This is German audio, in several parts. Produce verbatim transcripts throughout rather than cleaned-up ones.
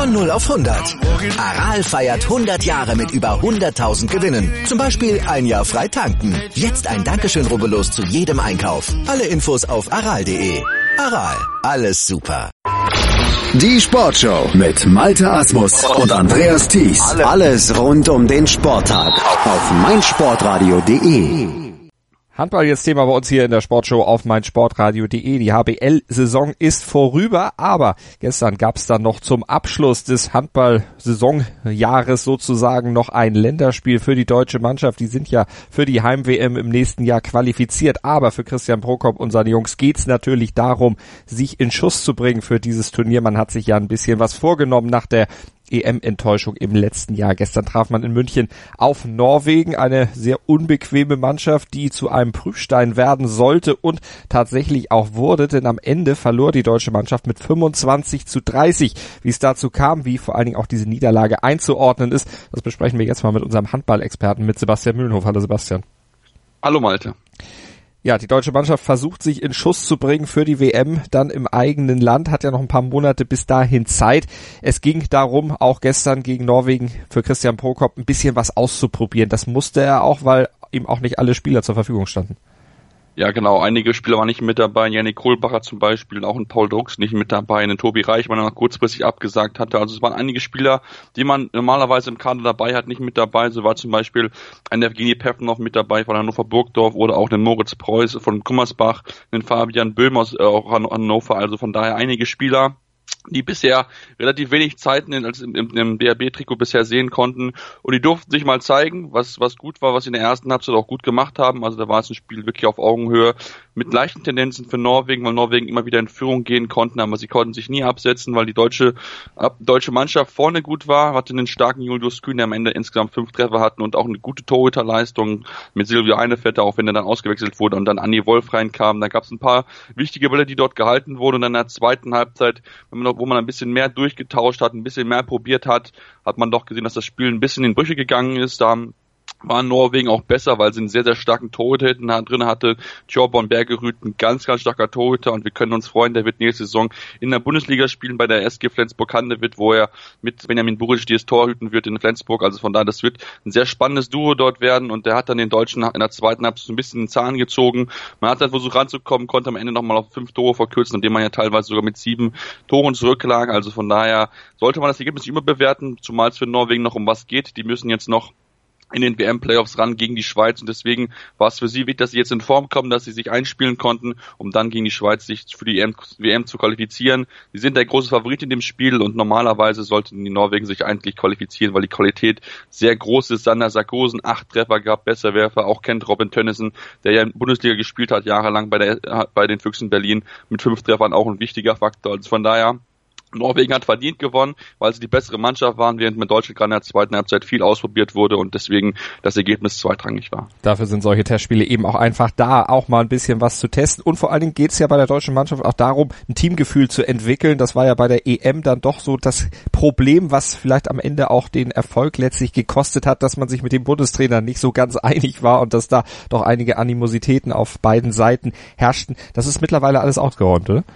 Von null auf hundert. Aral feiert hundert Jahre mit über hunderttausend Gewinnen. Zum Beispiel ein Jahr frei tanken. Jetzt ein Dankeschön, rubbellos zu jedem Einkauf. Alle Infos auf aral punkt de. Aral, alles super. Die Sportshow mit Malte Asmus und Andreas Thies. Alles rund um den Sporttag auf meinsportradio punkt de. Handball jetzt Thema bei uns hier in der Sportshow auf meinsportradio punkt de. Die H B L-Saison ist vorüber, aber gestern gab es dann noch zum Abschluss des Handball-Saisonjahres sozusagen noch ein Länderspiel für die deutsche Mannschaft. Die sind ja für die Heim-W M im nächsten Jahr qualifiziert, aber für Christian Prokop und seine Jungs geht's natürlich darum, sich in Schuss zu bringen für dieses Turnier. Man hat sich ja ein bisschen was vorgenommen nach der E M-Enttäuschung im letzten Jahr. Gestern traf man in München auf Norwegen, eine sehr unbequeme Mannschaft, die zu einem Prüfstein werden sollte und tatsächlich auch wurde, denn am Ende verlor die deutsche Mannschaft mit fünfundzwanzig zu dreißig. Wie es dazu kam, wie vor allen Dingen auch diese Niederlage einzuordnen ist, das besprechen wir jetzt mal mit unserem Handball-Experten, mit Sebastian Mühlenhof. Hallo Sebastian. Hallo Malte. Ja, die deutsche Mannschaft versucht sich in Schuss zu bringen für die W M, dann im eigenen Land, hat ja noch ein paar Monate bis dahin Zeit. Es ging darum, auch gestern gegen Norwegen für Christian Prokop ein bisschen was auszuprobieren. Das musste er auch, weil ihm auch nicht alle Spieler zur Verfügung standen. Ja, genau. Einige Spieler waren nicht mit dabei. Yannick Kohlbacher zum Beispiel, auch ein Paul Drucks nicht mit dabei. Ein Tobi Reichmann, der noch kurzfristig abgesagt hatte. Also es waren einige Spieler, die man normalerweise im Kader dabei hat, nicht mit dabei. So war zum Beispiel ein Evgeny Pevnov mit dabei von Hannover Burgdorf oder auch ein Moritz Preuß von Gummersbach, ein Fabian Böhm aus äh, auch Hannover. Also von daher einige Spieler, die bisher relativ wenig Zeiten in, als im, im, im D H B-Trikot bisher sehen konnten. Und die durften sich mal zeigen, was was gut war, was sie in der ersten Halbzeit auch gut gemacht haben. Also da war es ein Spiel wirklich auf Augenhöhe mit leichten Tendenzen für Norwegen, weil Norwegen immer wieder in Führung gehen konnten, aber sie konnten sich nie absetzen, weil die deutsche ab, deutsche Mannschaft vorne gut war, hatte einen starken Julius Kühn, der am Ende insgesamt fünf Treffer hatten und auch eine gute Torhüterleistung mit Silvio Einevetter, auch wenn er dann ausgewechselt wurde und dann Andi Wolf reinkam. Da gab es ein paar wichtige Bälle, die dort gehalten wurden und dann in der zweiten Halbzeit, wenn man, wo man ein bisschen mehr durchgetauscht hat, ein bisschen mehr probiert hat, hat man doch gesehen, dass das Spiel ein bisschen in Brüche gegangen ist. Da war Norwegen auch besser, weil sie einen sehr, sehr starken Torhüter drin hatte. Thorbjørn Bergerud, ein ganz, ganz starker Torhüter und wir können uns freuen, der wird nächste Saison in der Bundesliga spielen bei der S G Flensburg-Handewitt, wo er mit Benjamin Buric das Tor hüten wird in Flensburg. Also von daher, das wird ein sehr spannendes Duo dort werden und der hat dann den Deutschen in der zweiten Halbzeit so ein bisschen den Zahn gezogen. Man hat dann versucht ranzukommen, konnte am Ende nochmal auf fünf Tore verkürzen, indem man ja teilweise sogar mit sieben Toren zurücklag. Also von daher sollte man das Ergebnis nicht überbewerten, zumal es für Norwegen noch um was geht. Die müssen jetzt noch in den W M-Playoffs ran gegen die Schweiz und deswegen war es für sie wichtig, dass sie jetzt in Form kommen, dass sie sich einspielen konnten, um dann gegen die Schweiz sich für die W M zu qualifizieren. Sie sind der große Favorit in dem Spiel und normalerweise sollten die Norwegen sich eigentlich qualifizieren, weil die Qualität sehr groß ist. Sander Sargosen, acht Treffer gab, Besserwerfer, auch kennt Robin Tönnissen, der ja in der Bundesliga gespielt hat, jahrelang bei der bei den Füchsen Berlin, mit fünf Treffern auch ein wichtiger Faktor. Also von daher, Norwegen hat verdient gewonnen, weil sie die bessere Mannschaft waren, während mit Deutschland gerade in der zweiten Halbzeit viel ausprobiert wurde und deswegen das Ergebnis zweitrangig war. Dafür sind solche Testspiele eben auch einfach da, auch mal ein bisschen was zu testen. Und vor allen Dingen geht es ja bei der deutschen Mannschaft auch darum, ein Teamgefühl zu entwickeln. Das war ja bei der E M dann doch so das Problem, was vielleicht am Ende auch den Erfolg letztlich gekostet hat, dass man sich mit dem Bundestrainer nicht so ganz einig war und dass da doch einige Animositäten auf beiden Seiten herrschten. Das ist mittlerweile alles ausgeräumt, oder?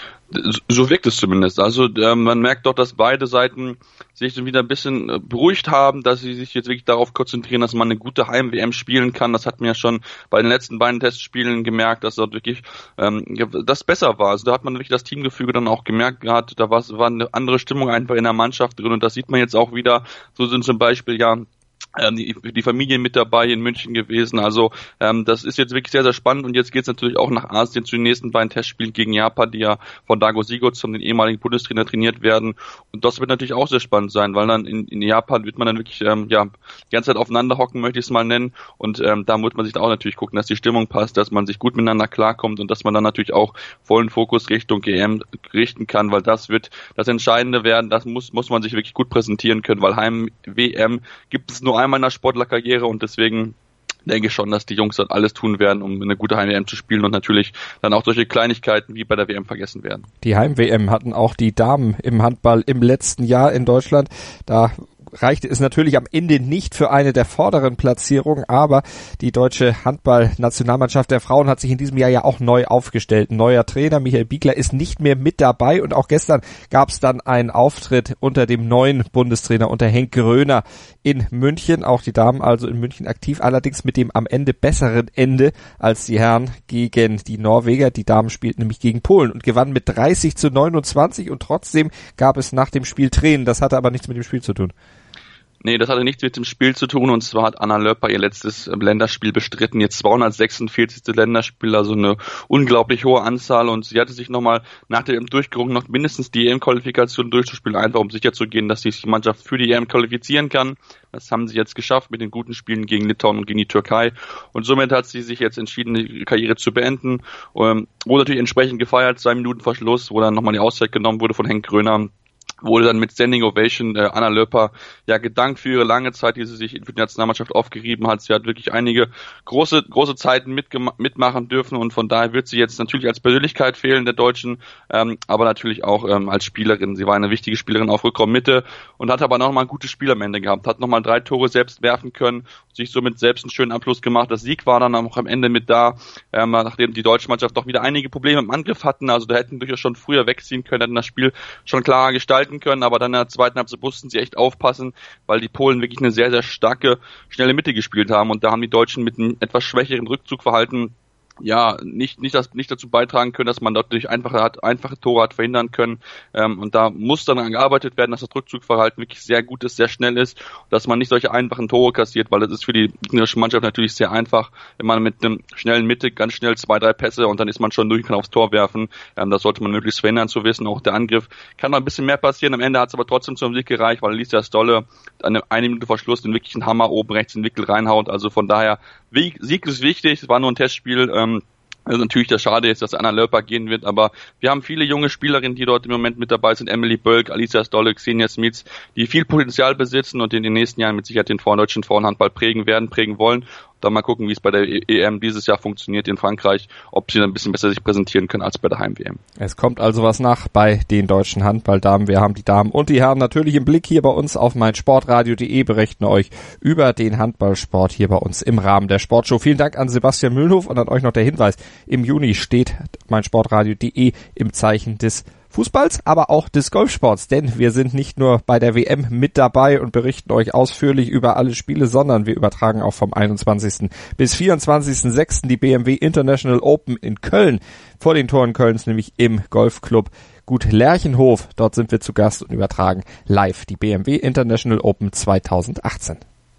So wirkt es zumindest. Also äh, man merkt doch, dass beide Seiten sich wieder ein bisschen äh, beruhigt haben, dass sie sich jetzt wirklich darauf konzentrieren, dass man eine gute Heim-W M spielen kann. Das hat man ja schon bei den letzten beiden Testspielen gemerkt, dass dort wirklich ähm, das besser war. Also da hat man wirklich das Teamgefüge dann auch gemerkt gehabt. Da war, war eine andere Stimmung einfach in der Mannschaft drin und das sieht man jetzt auch wieder. So sind zum Beispiel ja Die, die Familien mit dabei in München gewesen. Also ähm, das ist jetzt wirklich sehr, sehr spannend und jetzt geht es natürlich auch nach Asien zu den nächsten beiden Testspielen gegen Japan, die ja von Dago Sigurdsson, von den ehemaligen Bundestrainer, trainiert werden. Und das wird natürlich auch sehr spannend sein, weil dann in, in Japan wird man dann wirklich ähm, ja die ganze Zeit aufeinander hocken, möchte ich es mal nennen. Und ähm, da muss man sich dann auch natürlich gucken, dass die Stimmung passt, dass man sich gut miteinander klarkommt und dass man dann natürlich auch vollen Fokus Richtung G M richten kann, weil das wird das Entscheidende werden. Das muss muss man sich wirklich gut präsentieren können, weil Heim-W M gibt es nur einmal in der Sportlerkarriere und deswegen denke ich schon, dass die Jungs dort alles tun werden, um eine gute Heim-W M zu spielen und natürlich dann auch solche Kleinigkeiten wie bei der W M vergessen werden. Die Heim-W M hatten auch die Damen im Handball im letzten Jahr in Deutschland. Da reichte es natürlich am Ende nicht für eine der vorderen Platzierungen, aber die deutsche Handball-Nationalmannschaft der Frauen hat sich in diesem Jahr ja auch neu aufgestellt. Ein neuer Trainer, Michael Biegler, ist nicht mehr mit dabei und auch gestern gab es dann einen Auftritt unter dem neuen Bundestrainer, unter Henk Gröner in München. Auch die Damen also in München aktiv, allerdings mit dem am Ende besseren Ende als die Herren gegen die Norweger. Die Damen spielten nämlich gegen Polen und gewannen mit dreißig zu neunundzwanzig und trotzdem gab es nach dem Spiel Tränen. Das hatte aber nichts mit dem Spiel zu tun. Nee, das hatte nichts mit dem Spiel zu tun, und zwar hat Anna Löper ihr letztes Länderspiel bestritten, ihr zweihundertsechsundvierzigste Länderspiel, also eine unglaublich hohe Anzahl, und sie hatte sich nochmal nach dem durchgerungen, noch mindestens die E M-Qualifikation durchzuspielen, einfach um sicherzugehen, dass sich die Mannschaft für die E M qualifizieren kann. Das haben sie jetzt geschafft mit den guten Spielen gegen Litauen und gegen die Türkei, und somit hat sie sich jetzt entschieden, die Karriere zu beenden. Ähm, wurde natürlich entsprechend gefeiert, zwei Minuten vor Schluss, wo dann nochmal die Auszeit genommen wurde von Henk Gröner. Wurde dann mit Standing Ovation äh, Anna Löper ja gedankt für ihre lange Zeit, die sie sich für die Nationalmannschaft aufgerieben hat. Sie hat wirklich einige große große Zeiten mitgema- mitmachen dürfen, und von daher wird sie jetzt natürlich als Persönlichkeit fehlen der Deutschen, ähm, aber natürlich auch ähm, als Spielerin. Sie war eine wichtige Spielerin auf Rückraum-Mitte und hat aber nochmal ein gutes Spiel am Ende gehabt, hat nochmal drei Tore selbst werfen können, sich somit selbst einen schönen Abschluss gemacht. Das Sieg war dann auch am Ende mit da, ähm, nachdem die deutsche Mannschaft doch wieder einige Probleme im Angriff hatten. Also da hätten durchaus schon früher wegziehen können, hätten das Spiel schon klarer gestalten können, aber dann in der zweiten Halbzeit mussten sie echt aufpassen, weil die Polen wirklich eine sehr, sehr starke, schnelle Mitte gespielt haben, und da haben die Deutschen mit einem etwas schwächeren Rückzugverhalten ja, nicht, nicht, das, nicht dazu beitragen können, dass man dort durch einfache, hat, einfache Tore hat verhindern können. Ähm, und da muss dann gearbeitet werden, dass das Rückzugverhalten wirklich sehr gut ist, sehr schnell ist, dass man nicht solche einfachen Tore kassiert, weil das ist für die gegnerische Mannschaft natürlich sehr einfach, wenn man mit einem schnellen Mitte ganz schnell zwei, drei Pässe und dann ist man schon durch und kann aufs Tor werfen. Ähm, das sollte man möglichst verhindern, zu wissen. Auch der Angriff kann noch ein bisschen mehr passieren. Am Ende hat es aber trotzdem zum Sieg gereicht, weil Alicia Stolle eine, eine Minute vor Schluss den wirklichen Hammer oben rechts in den Wickel reinhaut. Also von daher, Sieg ist wichtig, es war nur ein Testspiel. Ähm, Also natürlich das Schade ist, dass Anna Löper gehen wird, aber wir haben viele junge Spielerinnen, die dort im Moment mit dabei sind. Emily Bölk, Alicia Stolle, Xenia Smits, die viel Potenzial besitzen und in den nächsten Jahren mit Sicherheit den deutschen Frauenhandball prägen werden, prägen wollen. Dann mal gucken, wie es bei der E M dieses Jahr funktioniert in Frankreich, ob sie dann ein bisschen besser sich präsentieren können als bei der Heim-W M. Es kommt also was nach bei den deutschen Handballdamen. Wir haben die Damen und die Herren natürlich im Blick hier bei uns auf meinsportradio punkt de, berichten euch über den Handballsport hier bei uns im Rahmen der Sportshow. Vielen Dank an Sebastian Mühlenhof und an euch noch der Hinweis. Im Juni steht meinsportradio punkt de im Zeichen des Fußballs, aber auch des Golfsports, denn wir sind nicht nur bei der W M mit dabei und berichten euch ausführlich über alle Spiele, sondern wir übertragen auch vom einundzwanzigsten bis vierundzwanzigsten sechsten die B M W International Open in Köln, vor den Toren Kölns, nämlich im Golfclub Gut Lerchenhof. Dort sind wir zu Gast und übertragen live die B M W International Open zweitausendachtzehn.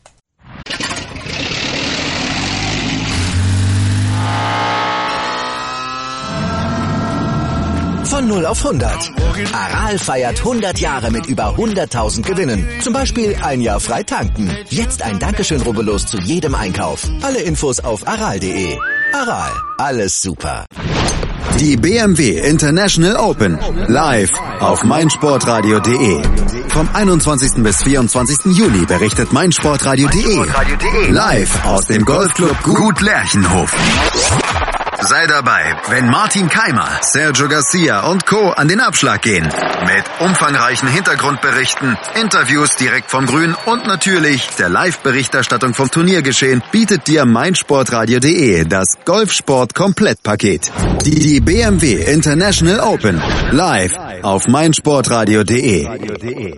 Von null auf hundert. Aral feiert hundert Jahre mit über hunderttausend Gewinnen. Zum Beispiel ein Jahr frei tanken. Jetzt ein Dankeschön, rubbellos zu jedem Einkauf. Alle Infos auf aral punkt de. Aral, alles super. Die B M W International Open live auf meinsportradio punkt de. Vom einundzwanzigsten bis vierundzwanzigsten Juli berichtet meinsportradio punkt de live aus dem Golfclub Gut Lerchenhof. Sei dabei, wenn Martin Keimer, Sergio Garcia und Co. an den Abschlag gehen. Mit umfangreichen Hintergrundberichten, Interviews direkt vom Grün und natürlich der Live-Berichterstattung vom Turniergeschehen bietet dir meinsportradio punkt de das Golfsport-Komplettpaket. Die, die B M W International Open live auf meinsportradio punkt de.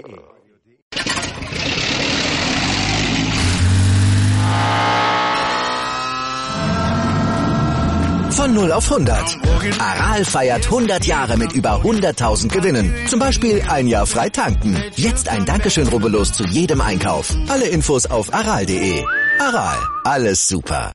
Von null auf hundert. Aral feiert hundert Jahre mit über hunderttausend Gewinnen. Zum Beispiel ein Jahr frei tanken. Jetzt ein Dankeschön, rubbellos zu jedem Einkauf. Alle Infos auf aral punkt de. Aral, alles super.